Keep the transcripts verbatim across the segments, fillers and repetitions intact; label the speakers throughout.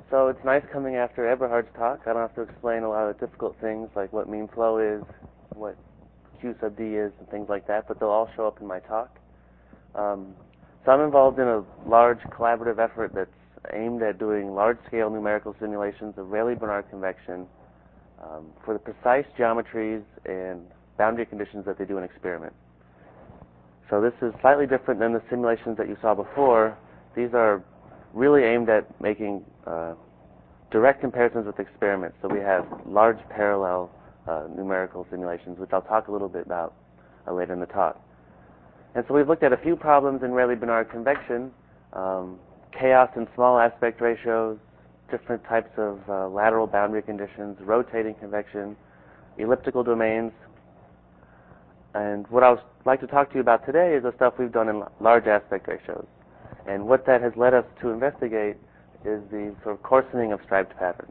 Speaker 1: So it's nice coming after Eberhard's talk. I don't have to explain a lot of difficult things like what mean flow is, what Q sub D is, and things like that, but they'll all show up in my talk. Um, so I'm involved in a large collaborative effort that's aimed at doing large-scale numerical simulations of Rayleigh-Benard convection um, for the precise geometries and boundary conditions that they do in experiments. So this is slightly different than the simulations that you saw before. These are really aimed at making uh, direct comparisons with experiments. So we have large parallel uh, numerical simulations, which I'll talk a little bit about uh, later in the talk. And so we've looked at a few problems in Rayleigh-Benard convection, um, chaos and small aspect ratios, different types of uh, lateral boundary conditions, rotating convection, elliptical domains. And what I would like to talk to you about today is the stuff we've done in large aspect ratios. And what that has led us to investigate is the sort of coarsening of striped patterns.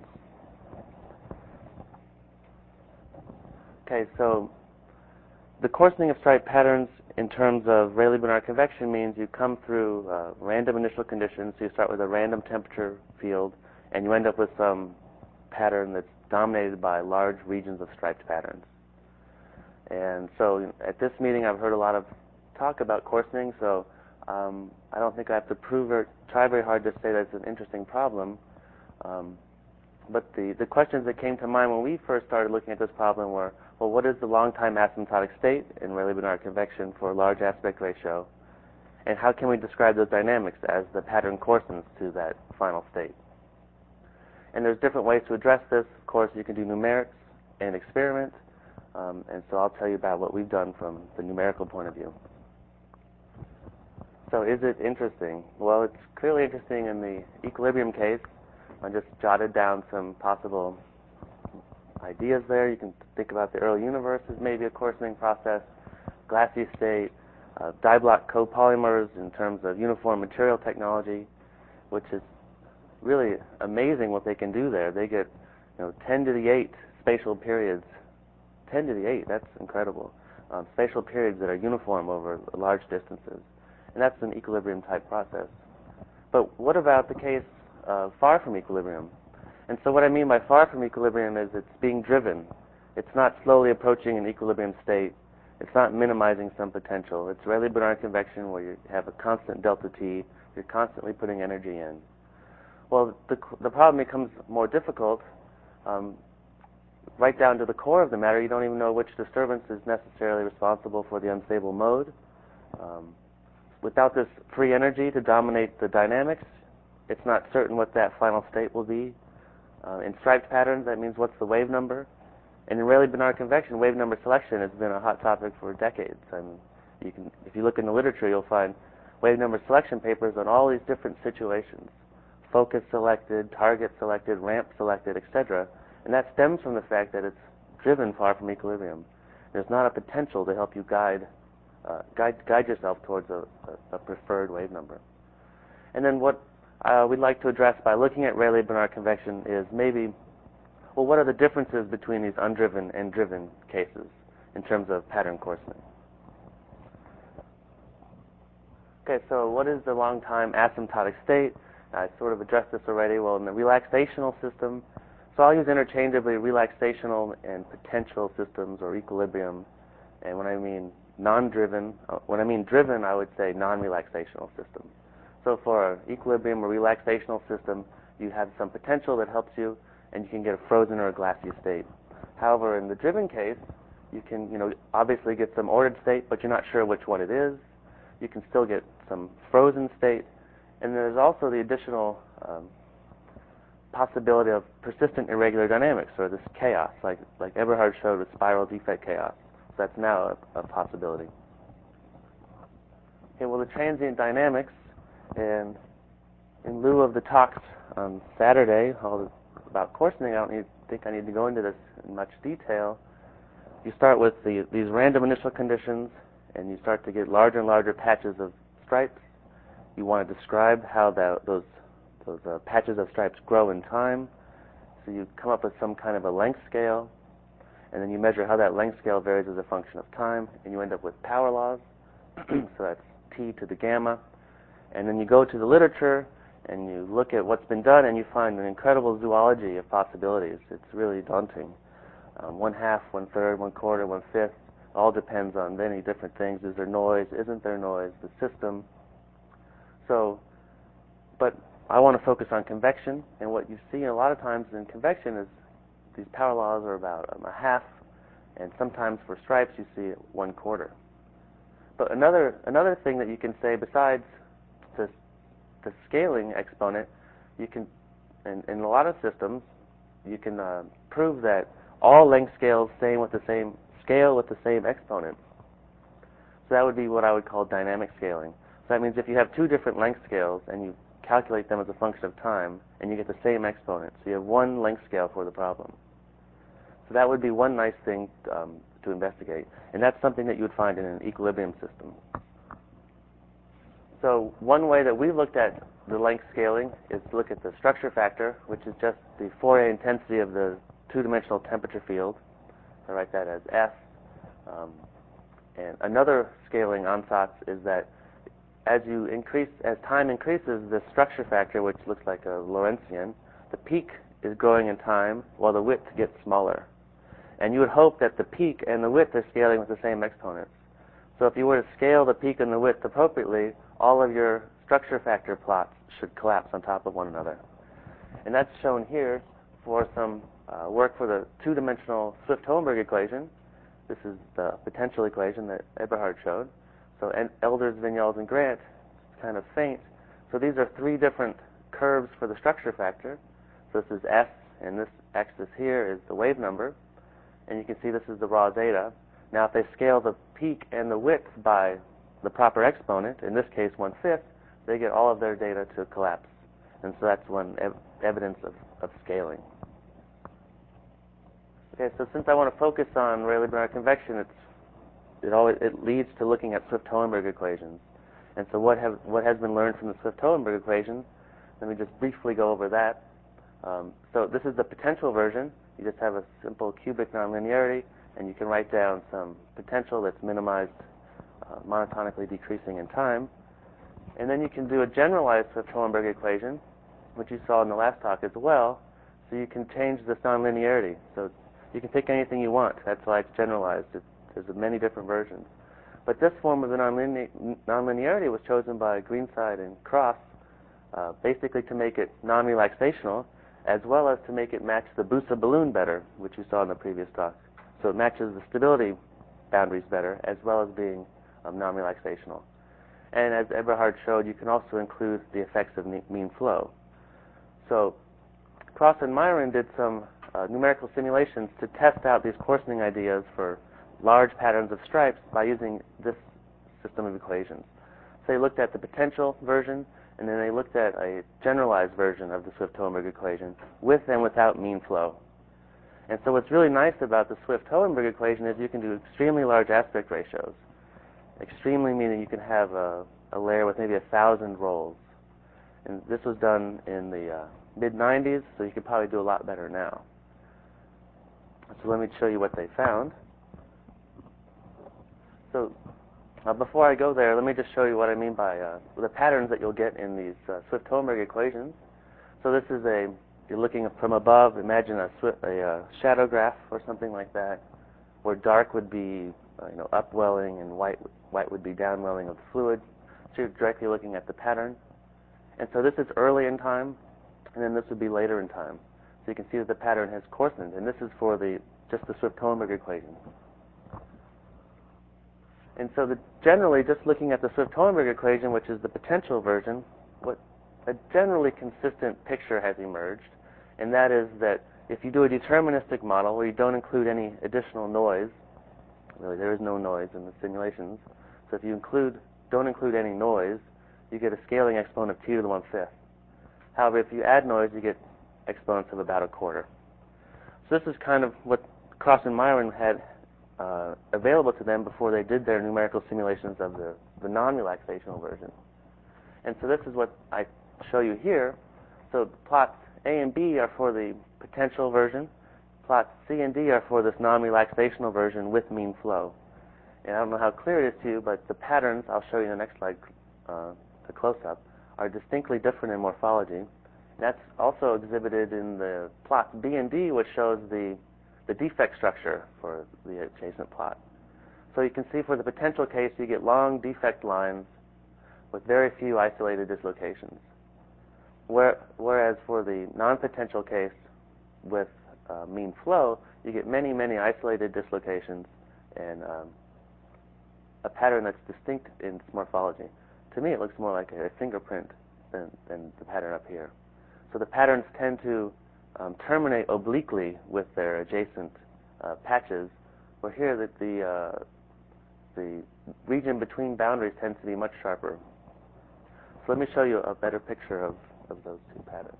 Speaker 1: Okay, so the coarsening of striped patterns in terms of Rayleigh-Benard convection means you come through uh, random initial conditions. So you start with a random temperature field, and you end up with some pattern that's dominated by large regions of striped patterns. And so at this meeting, I've heard a lot of talk about coarsening, so um, I don't think I have to prove or try very hard to say that it's an interesting problem. Um, but the, the questions that came to mind when we first started looking at this problem were, well, what is the long-time asymptotic state in Rayleigh-Benard convection for a large aspect ratio? And how can we describe those dynamics as the pattern coarsens to that final state? And there's different ways to address this. Of course, you can do numerics and experiment. Um, and so I'll tell you about what we've done from the numerical point of view. So is it interesting? Well, it's clearly interesting in the equilibrium case. I just jotted down some possible ideas there. You can think about the early universe as maybe a coarsening process, glassy state, uh, diblock copolymers in terms of uniform material technology, which is really amazing what they can do there. They get, you know, ten to the eight spatial periods. ten to the eight, that's incredible. Um, spatial periods that are uniform over large distances. And that's an equilibrium type process. But what about the case uh, far from equilibrium? And so what I mean by far from equilibrium is it's being driven. It's not slowly approaching an equilibrium state. It's not minimizing some potential. It's Rayleigh-Benard convection where you have a constant delta T. You're constantly putting energy in. Well, the, the problem becomes more difficult. Um, right down to the core of the matter, you don't even know which disturbance is necessarily responsible for the unstable mode. Um, without this free energy to dominate the dynamics, it's not certain what that final state will be. Uh, in striped patterns, that means what's the wave number. And in Rayleigh-Benard convection, wave number selection has been a hot topic for decades. And you can, if you look in the literature, you'll find wave number selection papers on all these different situations: focus selected, target selected, ramp selected, et cetera. And that stems from the fact that it's driven far from equilibrium. There's not a potential to help you guide uh, guide, guide yourself towards a, a, a preferred wave number. And then what uh, we'd like to address by looking at Rayleigh-Benard convection is maybe, well, what are the differences between these undriven and driven cases in terms of pattern coarsening? Okay, so what is the long-time asymptotic state? I sort of addressed this already. Well, in the relaxational system, so I'll use interchangeably relaxational and potential systems or equilibrium. And when I mean non-driven, uh, when I mean driven, I would say non-relaxational system. So for an equilibrium or relaxational system, you have some potential that helps you, and you can get a frozen or a glassy state. However, in the driven case, you can, you know, obviously get some ordered state, but you're not sure which one it is. You can still get some frozen state, and there's also the additional um, possibility of persistent irregular dynamics, or this chaos, like like Eberhard showed with spiral defect chaos. So that's now a, a possibility. Okay, well, the transient dynamics, and in lieu of the talks on Saturday all about coarsening, I don't need, think I need to go into this in much detail. You start with the, these random initial conditions, and you start to get larger and larger patches of stripes. You want to describe how that, those those uh, patches of stripes grow in time. So you come up with some kind of a length scale, and then you measure how that length scale varies as a function of time, and you end up with power laws. So that's T to the gamma. And then you go to the literature, and you look at what's been done, and you find an incredible zoology of possibilities. It's really daunting. Um, one half, one third, one quarter, one fifth, all depends on many different things. Is there noise? Isn't there noise? The system. So, but I want to focus on convection, and what you see a lot of times in convection is these power laws are about um, a half, and sometimes for stripes you see one quarter. But another another thing that you can say besides the the scaling exponent, you can, in, in a lot of systems, you can uh, prove that all length scales same with the same scale with the same exponent. So that would be what I would call dynamic scaling. So that means if you have two different length scales and you calculate them as a function of time, and you get the same exponent, so you have one length scale for the problem. So that would be one nice thing um, to investigate, and that's something that you would find in an equilibrium system. So one way that we've looked at the length scaling is to look at the structure factor, which is just the Fourier intensity of the two-dimensional temperature field. I write that as F. Um, and another scaling ansatz is that as you increase, as time increases, the structure factor, which looks like a Lorentzian, the peak is growing in time while the width gets smaller. And you would hope that the peak and the width are scaling with the same exponents. So if you were to scale the peak and the width appropriately, all of your structure factor plots should collapse on top of one another. And that's shown here for some uh, work for the two-dimensional Swift-Hohenberg equation. This is the potential equation that Eberhard showed. So Elders, Vignals, and Grant is kind of faint. So these are three different curves for the structure factor. So this is S, and this axis here is the wave number. And you can see this is the raw data. Now if they scale the peak and the width by the proper exponent, in this case one-fifth, they get all of their data to collapse. And so that's one ev evidence of, of scaling. Okay, so since I want to focus on Rayleigh-Benard convection, it's, it, always, it leads to looking at Swift-Hohenberg equations. And so what, have, what has been learned from the Swift-Hohenberg equation? Let me just briefly go over that. Um, so this is the potential version. You just have a simple cubic nonlinearity, and you can write down some potential that's minimized, uh, monotonically decreasing in time. And then you can do a generalized Swift-Hohenberg equation, which you saw in the last talk as well. So you can change this nonlinearity. So you can pick anything you want. That's why it's generalized. It, there's many different versions. But this form of the nonline nonlinearity was chosen by Greenside and Cross, uh, basically to make it non-relaxational, as well as to make it match the Busa balloon better, which you saw in the previous talk. So it matches the stability boundaries better, as well as being um, non-relaxational. And as Eberhard showed, you can also include the effects of mean flow. So Cross and Myron did some uh, numerical simulations to test out these coarsening ideas for large patterns of stripes by using this system of equations. So they looked at the potential version, and then they looked at a generalized version of the Swift-Hohenberg equation with and without mean flow. And so what's really nice about the Swift-Hohenberg equation is you can do extremely large aspect ratios. Extremely meaning you can have a, a layer with maybe a thousand rolls. And this was done in the uh, mid nineties, so you could probably do a lot better now. So let me show you what they found. So uh, before I go there, let me just show you what I mean by uh, the patterns that you'll get in these uh, Swift-Hohenberg equations. So this is a, you're looking from above, imagine a, Swift, a uh, shadow graph or something like that, where dark would be uh, you know, upwelling and white, white would be downwelling of the fluid. So you're directly looking at the pattern. And so this is early in time, and then this would be later in time. So you can see that the pattern has coarsened, and this is for the just the Swift-Hohenberg equation. And so the, generally, just looking at the Swift-Hohenberg equation, which is the potential version, what a generally consistent picture has emerged, and that is that if you do a deterministic model where you don't include any additional noise, really there is no noise in the simulations, so if you include don't include any noise, you get a scaling exponent of t to the one-fifth. However, if you add noise, you get exponents of about a quarter. So this is kind of what Cross and Myron had uh, available to them before they did their numerical simulations of the, the non-relaxational version. And so this is what I show you here. So plots A and B are for the potential version. Plots C and D are for this non-relaxational version with mean flow. And I don't know how clear it is to you, but the patterns, I'll show you in the next slide, uh, the close-up, are distinctly different in morphology. That's also exhibited in the plots B and D, which shows the, the defect structure for the adjacent plot. So you can see for the potential case, you get long defect lines with very few isolated dislocations. Where, whereas for the non-potential case with uh, mean flow, you get many, many isolated dislocations and um, a pattern that's distinct in its morphology. To me, it looks more like a fingerprint than, than the pattern up here. So the patterns tend to um, terminate obliquely with their adjacent uh, patches, where here that the uh, the region between boundaries tends to be much sharper. So let me show you a better picture of, of those two patterns.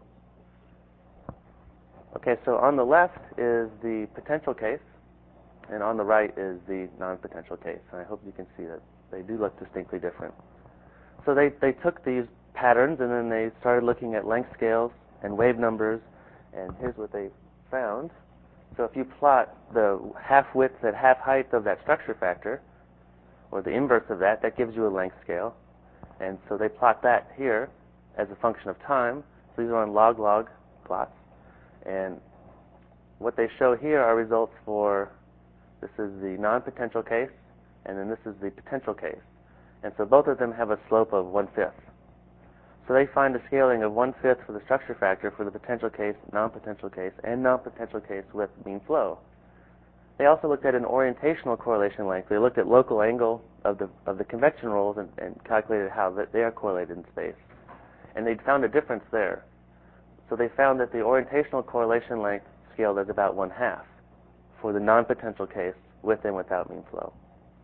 Speaker 1: Okay, so on the left is the potential case, and on the right is the non-potential case. And I hope you can see that they do look distinctly different. So they, they took these patterns and then they started looking at length scales and wave numbers, and here's what they found. So if you plot the half width at half height of that structure factor, or the inverse of that, that gives you a length scale. And so they plot that here as a function of time. So these are on log-log plots. And what they show here are results for, this is the non-potential case, and then this is the potential case. And so both of them have a slope of one-fifth. So they find a scaling of one-fifth for the structure factor for the potential case, non-potential case, and non-potential case with mean flow. They also looked at an orientational correlation length. They looked at local angle of the of the convection rolls and, and calculated how that they are correlated in space. And they found a difference there. So they found that the orientational correlation length scaled as about one-half for the non-potential case with and without mean flow.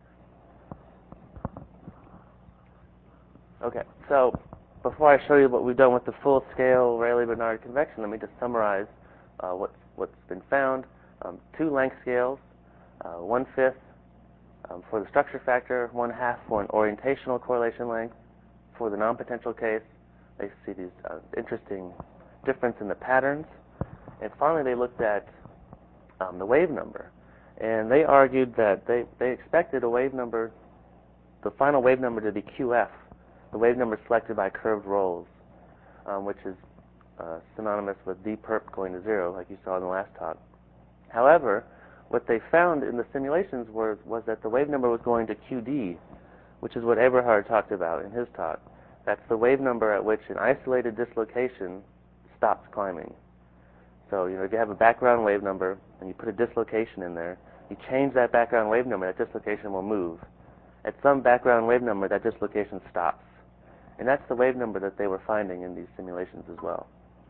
Speaker 1: Okay, so before I show you what we've done with the full-scale Rayleigh-Bernard convection, let me just summarize uh, what, what's been found. Um, two length scales, uh, one-fifth um, for the structure factor, one-half for an orientational correlation length. For the non-potential case, they see these uh, interesting difference in the patterns. And finally, they looked at um, the wave number. And they argued that they, they expected a wave number, the final wave number to be Q F, the wave number selected by curved rolls, um, which is uh, synonymous with d perp going to zero, like you saw in the last talk. However, what they found in the simulations was, was that the wave number was going to Q D, which is what Eberhard talked about in his talk. That's the wave number at which an isolated dislocation stops climbing. So, you know, if you have a background wave number and you put a dislocation in there, you change that background wave number, that dislocation will move. At some background wave number, that dislocation stops. And that's the wave number that they were finding in these simulations as well.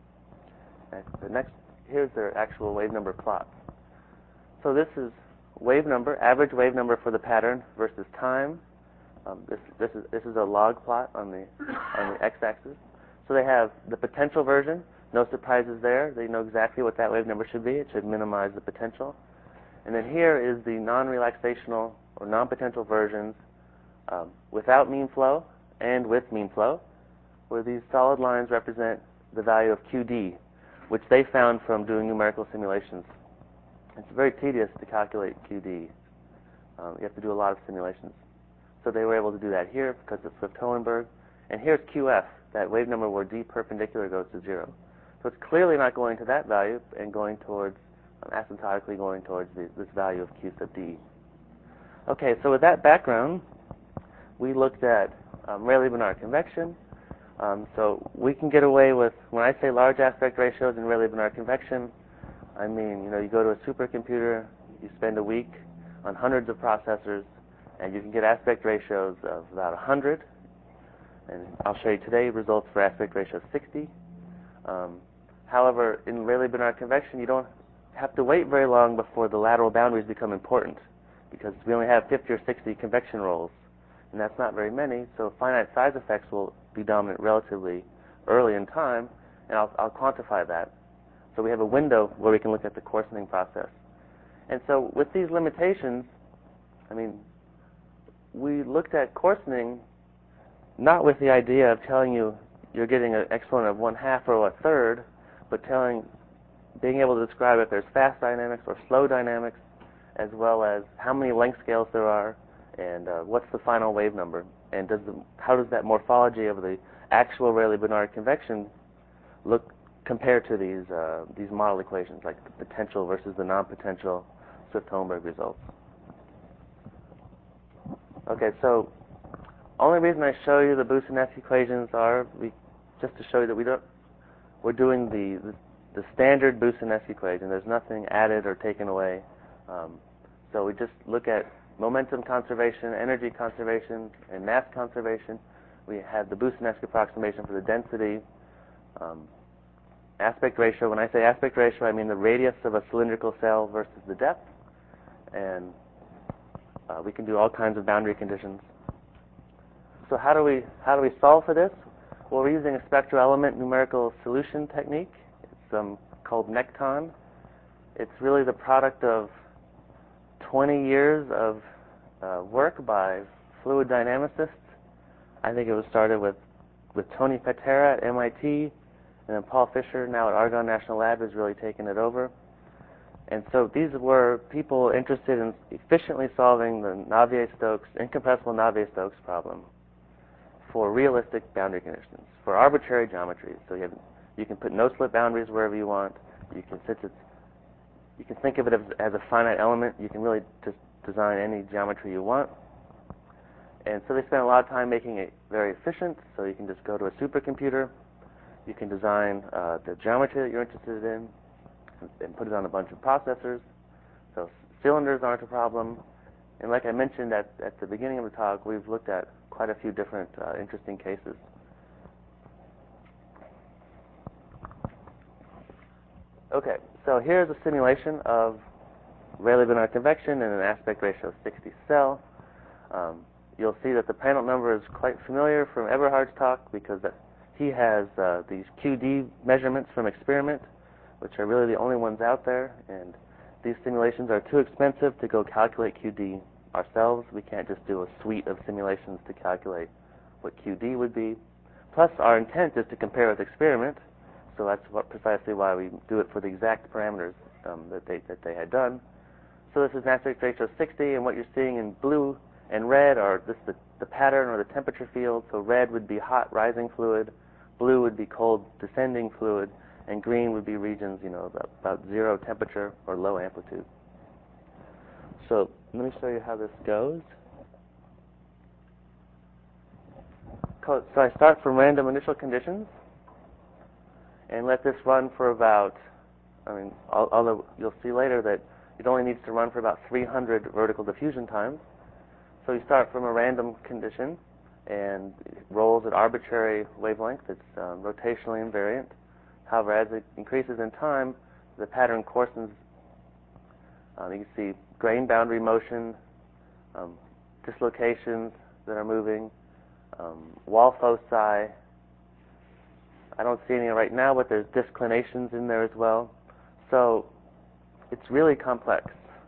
Speaker 1: Okay. The next, here's their actual wave number plots. So this is wave number, average wave number for the pattern versus time. Um, this, this, is, this is a log plot on the, on the x-axis. So they have the potential version, no surprises there. They know exactly what that wave number should be. It should minimize the potential. And then here is the non-relaxational or non-potential versions um, without mean flow and with mean flow, where these solid lines represent the value of Q D, which they found from doing numerical simulations. It's very tedious to calculate Q D. Um, you have to do a lot of simulations. So they were able to do that here because of Swift-Hohenberg. And here's Q F, that wave number where d perpendicular goes to zero. So it's clearly not going to that value and going towards, um, asymptotically going towards the, this value of Q sub d. Okay, so with that background, we looked at um, Rayleigh-Bernard convection. Um, so we can get away with, when I say large aspect ratios in Rayleigh-Bernard convection, I mean, you know, you go to a supercomputer, you spend a week on hundreds of processors, and you can get aspect ratios of about one hundred. And I'll show you today results for aspect ratio of sixty. Um, however, in Rayleigh-Bernard convection, you don't have to wait very long before the lateral boundaries become important, because we only have fifty or sixty convection rolls, and that's not very many, so finite size effects will be dominant relatively early in time, and I'll, I'll quantify that. So we have a window where we can look at the coarsening process. And so with these limitations, I mean, we looked at coarsening not with the idea of telling you you're getting an exponent of one half or a third, but telling, being able to describe if there's fast dynamics or slow dynamics, as well as how many length scales there are, and uh, what's the final wave number, and does the, how does that morphology of the actual Rayleigh-Benard convection look compared to these uh, these model equations, like the potential versus the non-potential Swift-Hohenberg results. Okay, so only reason I show you the Boussinesq equations are we, just to show you that we don't we're doing the the, the standard Boussinesq equation. There's nothing added or taken away. Um, so we just look at momentum conservation, energy conservation, and mass conservation. We have the Boussinesq approximation for the density, um, aspect ratio. When I say aspect ratio, I mean the radius of a cylindrical cell versus the depth. And uh, we can do all kinds of boundary conditions. So how do we how do we solve for this? Well, we're using a spectral element numerical solution technique. It's um, called Nekton. It's really the product of twenty years of uh, work by fluid dynamicists. I think it was started with, with Tony Patera at M I T, and then Paul Fisher, now at Argonne National Lab, has really taken it over. And so these were people interested in efficiently solving the Navier-Stokes, incompressible Navier-Stokes problem for realistic boundary conditions, for arbitrary geometries. So you, have, you can put no-slip boundaries wherever you want. You can, since it's, you can think of it as, as a finite element. You can really just design any geometry you want. And so they spent a lot of time making it very efficient. So you can just go to a supercomputer. You can design uh, the geometry that you're interested in and put it on a bunch of processors. So cylinders aren't a problem. And like I mentioned at, at the beginning of the talk, we've looked at quite a few different uh, interesting cases. Okay, so here's a simulation of Rayleigh-Benard convection in an aspect ratio of sixty cell. Um, you'll see that the Prandtl number is quite familiar from Eberhard's talk because that he has uh, these Q D measurements from experiment, which are really the only ones out there. And these simulations are too expensive to go calculate Q D ourselves. We can't just do a suite of simulations to calculate what Q D would be. Plus, our intent is to compare with experiment, so that's what, precisely why we do it for the exact parameters um, that they that they had done. So this is an aspect ratio of sixty, and what you're seeing in blue and red are this the, the pattern or the temperature field. So red would be hot rising fluid, blue would be cold descending fluid, and green would be regions, you know, about, about zero temperature or low amplitude. So let me show you how this goes. So I start from random initial conditions and let this run for about, I mean, although you'll see later that it only needs to run for about three hundred vertical diffusion times. So you start from a random condition and it rolls at arbitrary wavelength. It's um, rotationally invariant. However, as it increases in time, the pattern coarsens. Um, you can see grain boundary motion, um, dislocations that are moving, um, wall foci. I don't see any right now, but there's disclinations in there as well. So it's really complex.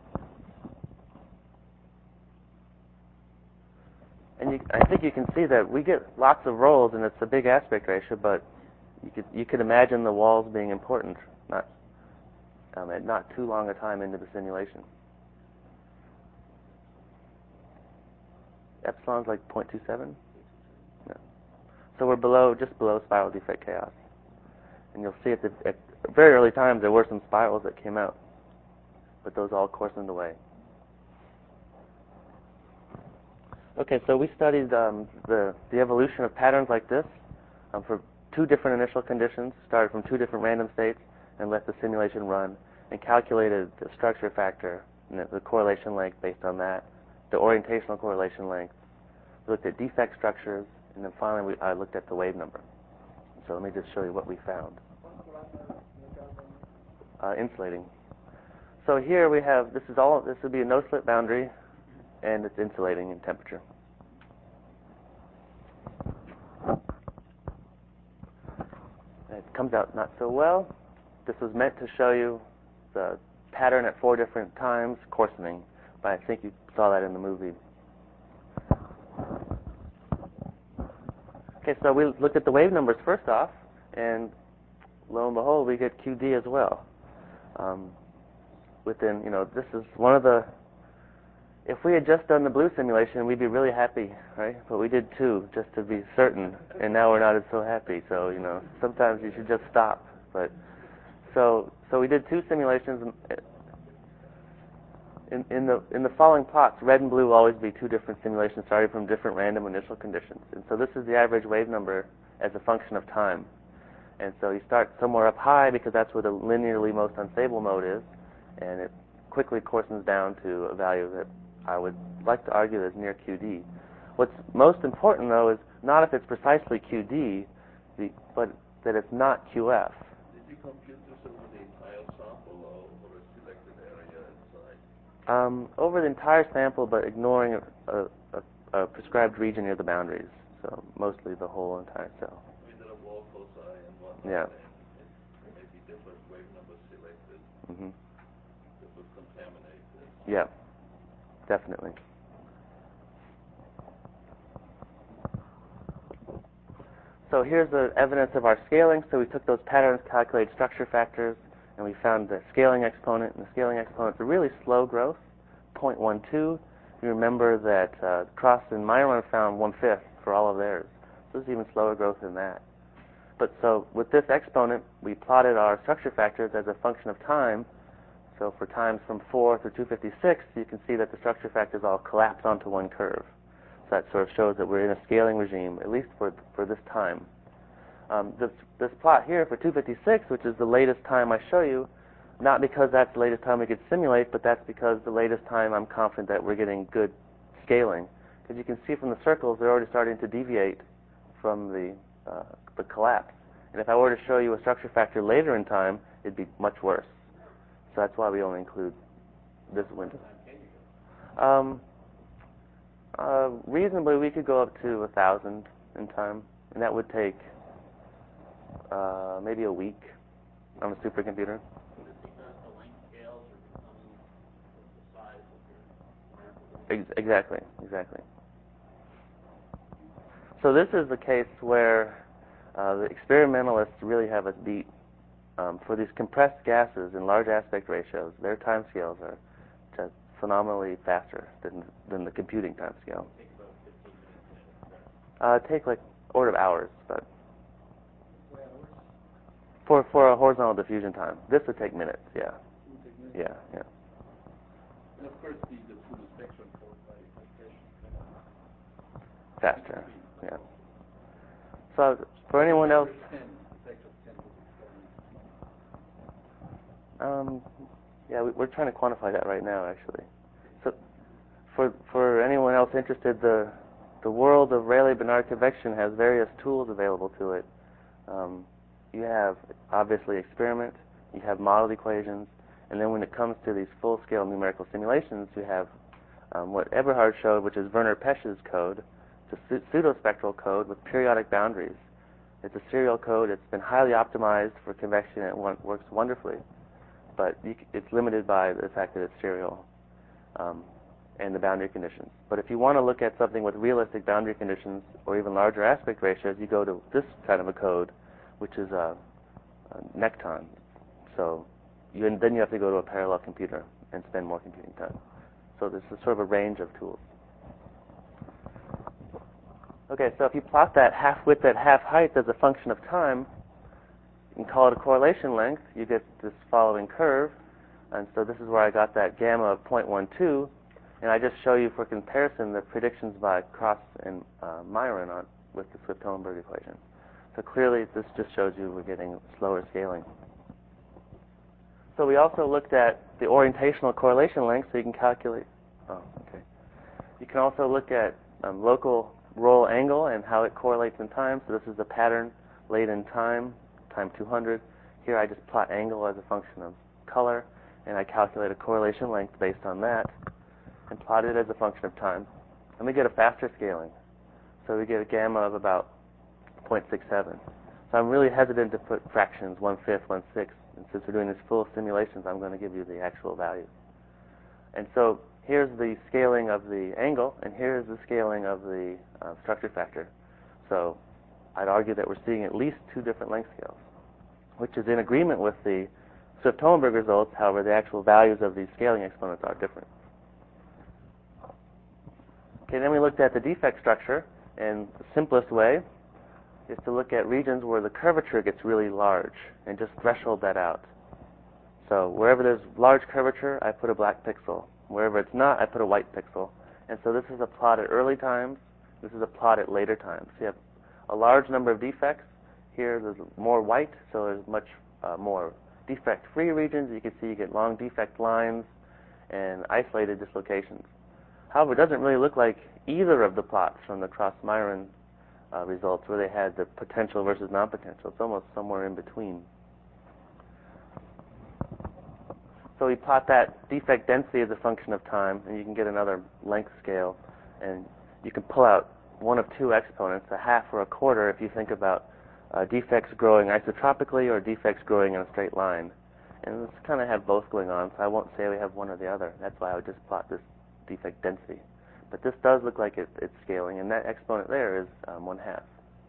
Speaker 1: And you, I think you can see that we get lots of rolls, and it's a big aspect ratio, but you could you could imagine the walls being important, not um, at not too long a time into the simulation. Epsilon's like zero point two seven. No. So we're below, just below spiral defect chaos. And you'll see at, the, at very early times there were some spirals that came out, but those all coarsened away. Okay, so we studied um, the, the evolution of patterns like this um, for two different initial conditions, started from two different random states, and let the simulation run, and calculated the structure factor, and the, the correlation length based on that, the orientational correlation length. We looked at defect structures, and then finally we, I looked at the wave number. So let me just show you what we found. Uh, insulating. So here we have, this is all, this would be a no-slip boundary, and it's insulating in temperature. It comes out not so well. This was meant to show you the pattern at four different times, coarsening, but I think you saw that in the movie. Okay, so we looked at the wave numbers first off, and lo and behold, we get Q D as well. Um, within, you know, this is one of the if we had just done the blue simulation, we'd be really happy, right? But we did two, just to be certain, and now we're not as so happy. So, you know, sometimes you should just stop. But so, so we did two simulations. In, in the in the following plots, red and blue will always be two different simulations starting from different random initial conditions. And so this is the average wave number as a function of time. And so you start somewhere up high because that's where the linearly most unstable mode is, and it quickly coarsens down to a value that I would like to argue is near Q D. What's most important, though, is not if it's precisely Q D, the, but that it's not Q F.
Speaker 2: Did you compute this over the entire sample or over a selected area inside?
Speaker 1: Um, over the entire sample, but ignoring a, a, a prescribed region near the boundaries. So mostly the whole entire cell.
Speaker 2: We did a wall foci and whatnot.
Speaker 1: Yeah.
Speaker 2: And it may be different wave numbers selected
Speaker 1: Mm-hmm.
Speaker 2: that would contaminate this.
Speaker 1: Yeah, definitely. So here's the evidence of our scaling. So we took those patterns, calculated structure factors, and we found the scaling exponent. And the scaling exponent's a really slow growth, zero point one two. You remember that uh, Cross and Myron found one-fifth for all of theirs. So it's even slower growth than that. But so with this exponent, we plotted our structure factors as a function of time. So for times from four through two fifty-six, you can see that the structure factors all collapse onto one curve. So that sort of shows that we're in a scaling regime, at least for for this time. Um, this, this plot here for two fifty-six, which is the latest time I show you, not because that's the latest time we could simulate, but that's because the latest time I'm confident that we're getting good scaling. Because you can see from the circles, they're already starting to deviate from the, uh, the collapse. And if I were to show you a structure factor later in time, it'd be much worse. So that's why we only include this window. Um, uh, reasonably, we could go up to a thousand in time, and that would take uh, maybe a week on a supercomputer.
Speaker 3: Is it because the length scales are becoming the size of your
Speaker 1: Ex- exactly, exactly. So this is the case where uh, the experimentalists really have us beat. Um, for these compressed gases in large aspect ratios, their timescales are just phenomenally faster than than the computing timescale.
Speaker 3: take about fifteen minutes to
Speaker 1: Uh, take like order of hours, but for for a horizontal diffusion time, this would take minutes. Yeah, yeah, yeah.
Speaker 2: And of course, the, the full spectrum for by compression kind of
Speaker 1: Faster. Yeah. So for anyone else, um, yeah, we, we're trying to quantify that right now, actually. So for for anyone else interested, the the world of Rayleigh-Benard convection has various tools available to it. Um, you have obviously experiment, you have modeled equations, and then when it comes to these full-scale numerical simulations, you have um, what Eberhard showed, which is Werner Pesch's code. It's a pseudospectral code with periodic boundaries. It's a serial code. It's been highly optimized for convection, and it won- works wonderfully. But you c- it's limited by the fact that it's serial um, and the boundary conditions. But if you want to look at something with realistic boundary conditions or even larger aspect ratios, you go to this kind of a code, which is a, a Necton. So you, and then you have to go to a parallel computer and spend more computing time. So this is sort of a range of tools. Okay, so if you plot that half width at half height as a function of time, you can call it a correlation length. You get this following curve. And so this is where I got that gamma of zero point one two. And I just show you for comparison the predictions by Cross and uh, Myron on, with the Swift-Hohenberg equation. So clearly this just shows you we're getting slower scaling. So we also looked at the orientational correlation length, so you can calculate. Oh, okay. You can also look at um, local roll angle and how it correlates in time. So this is a pattern late in time, time two hundred. Here I just plot angle as a function of color, and I calculate a correlation length based on that, and plot it as a function of time. And we get a faster scaling. So we get a gamma of about zero point six seven. So I'm really hesitant to put fractions, one-fifth, one-sixth. And since we're doing these full simulations, I'm going to give you the actual values. And so here's the scaling of the angle, and here's the scaling of the uh, structure factor. So I'd argue that we're seeing at least two different length scales, which is in agreement with the Swift-Hohenberg results. However, the actual values of these scaling exponents are different. Okay, then we looked at the defect structure, and the simplest way is to look at regions where the curvature gets really large and just threshold that out. So wherever there's large curvature, I put a black pixel. Wherever it's not, I put a white pixel. And so this is a plot at early times. This is a plot at later times. So you have a large number of defects. Here there's more white, so there's much uh, more defect-free regions. You can see you get long defect lines and isolated dislocations. However, it doesn't really look like either of the plots from the Cross-Myron uh, results where they had the potential versus non-potential. It's almost somewhere in between. So we plot that defect density as a function of time, and you can get another length scale. And you can pull out one of two exponents, a half or a quarter, if you think about uh, defects growing isotropically or defects growing in a straight line. And let's kind of have both going on, so I won't say we have one or the other. That's why I would just plot this defect density. But this does look like it, it's scaling, and that exponent there is um, one half.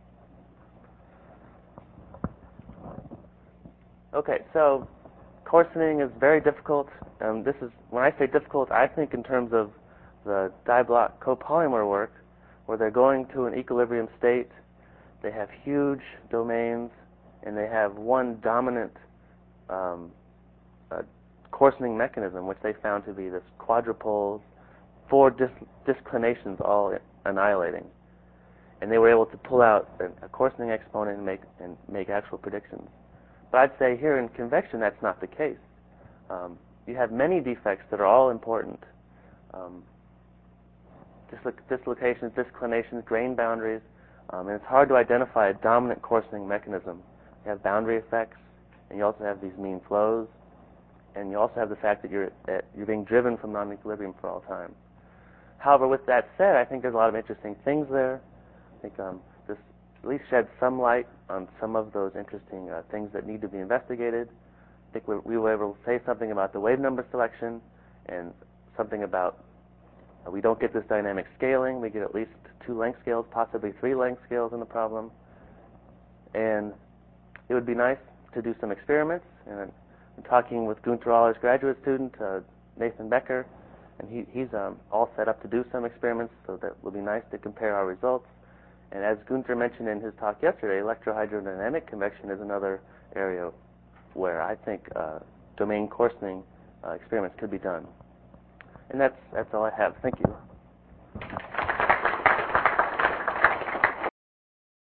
Speaker 1: Okay, so coarsening is very difficult. Um, this is when I say difficult, I think in terms of the diblock copolymer work, where they're going to an equilibrium state. They have huge domains, and they have one dominant um, uh, coarsening mechanism, which they found to be this quadrupoles, four dis disclinations all annihilating. And they were able to pull out a, a coarsening exponent and make and make actual predictions. But I'd say here in convection, that's not the case. Um, you have many defects that are all important. Um, disloc dislocations, disclinations, grain boundaries, um, and it's hard to identify a dominant coarsening mechanism. You have boundary effects, and you also have these mean flows, and you also have the fact that you're that you're being driven from non-equilibrium for all time. However, with that said, I think there's a lot of interesting things there. I think um, this at least sheds some light on some of those interesting uh, things that need to be investigated. I think we, we were able to say something about the wave number selection and something about uh, we don't get this dynamic scaling. We get at least two length scales, possibly three length scales in the problem. And it would be nice to do some experiments. And I'm talking with Günter Aller's graduate student, uh, Nathan Becker, and he, he's um, all set up to do some experiments, so that will be nice to compare our results. And as Günter mentioned in his talk yesterday, electrohydrodynamic convection is another area where I think uh, domain coarsening uh, experiments could be done. And that's, that's all I have. Thank you.